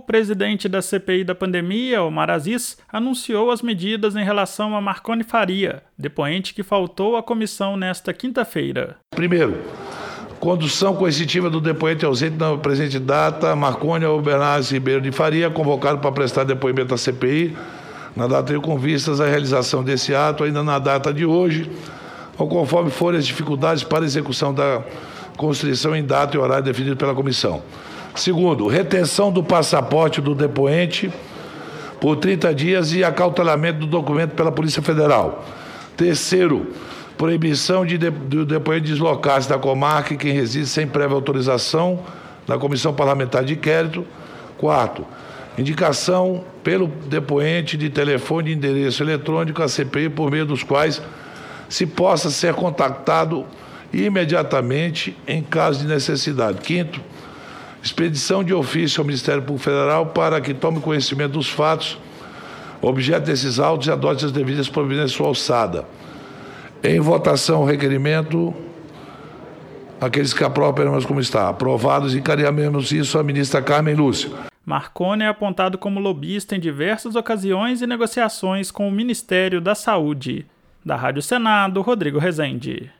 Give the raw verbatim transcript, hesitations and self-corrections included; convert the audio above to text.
presidente da C P I da pandemia, Omar Aziz, anunciou as medidas em relação a Marcone Faria, depoente que faltou à comissão nesta quinta-feira. Primeiro, condução coercitiva do depoente ausente na presente data, Marcone Albernaz Ribeiro de Faria, convocado para prestar depoimento à C P I, na data com vistas à realização desse ato, ainda na data de hoje, ou conforme forem as dificuldades para a execução da constrição em data e horário definido pela comissão. Segundo, retenção do passaporte do depoente por trinta dias e acautelamento do documento pela Polícia Federal. Terceiro, proibição de, de, do depoente deslocar-se da comarca e quem reside sem prévia autorização da Comissão Parlamentar de Inquérito. Quarto, indicação pelo depoente de telefone e endereço eletrônico à C P I por meio dos quais se possa ser contactado imediatamente em caso de necessidade. Quinto, expedição de ofício ao Ministério Público Federal para que tome conhecimento dos fatos, objeto desses autos e adote as devidas providências sua alçada. Em votação, o requerimento, aqueles que aprovam, permanecem como está. Aprovados, encaminhamos isso à ministra Carmen Lúcia. Marcone é apontado como lobista em diversas ocasiões e negociações com o Ministério da Saúde. Da Rádio Senado, Rodrigo Rezende.